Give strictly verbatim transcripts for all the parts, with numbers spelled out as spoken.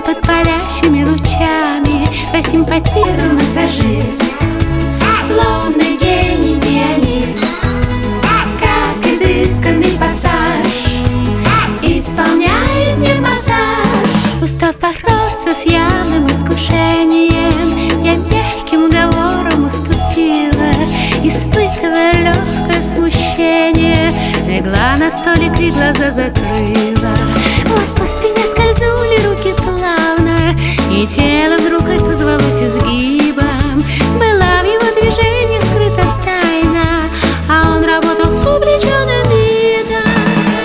под палящими лучами. Твой симпатичный массажист, словно гений пианист, как изысканный пассаж исполняет мне массаж. Устав бороться с явным искушением, я мягким уговором уступила, испытывая легкое смущение. Легла на столик и глаза закрыла. Вот по спине скользнули руки плавно, и тело вдруг отозвалось изгибом. Была в его движении скрыта тайна, а он работал с увлеченным видом.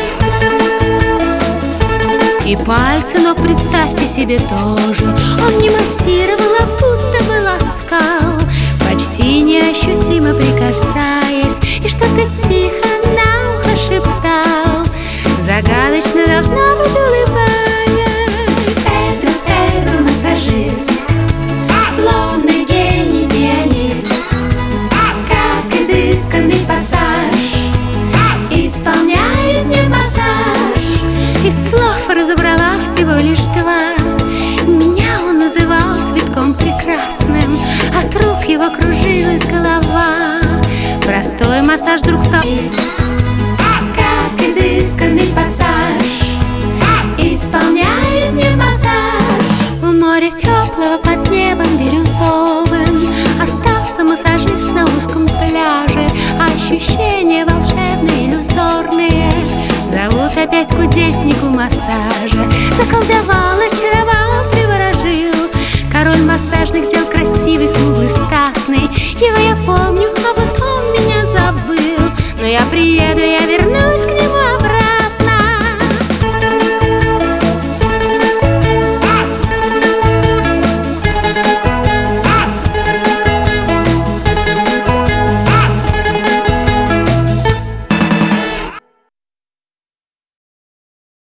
И пальцы ног, представьте себе, тоже он не массировал, а будто бы ласкал, почти неощутимо прикасаясь, и что-то тихо на ухо шептал, загадочно, должна быть, улыбаясь. Педро, Педро, массажист, словно гений пианист, как изысканный пассаж исполняет мне массаж. Из слов разобрала всего лишь два. Меня он называл цветком прекрасным, от рук его кружилась голова. Простой массаж вдруг стал как изысканный пассаж исполняет мне массаж. У моря теплого под небом бирюзовым остался массажист на узком пляже. Ощущения волшебные, иллюзорные зовут опять кудеснику массажа. Заколдовал, очаровал, приворожил король массажных дел, красивый, смуглый, статный. Его я помню, а вот он меня забыл. Но я приеду, я вернусь.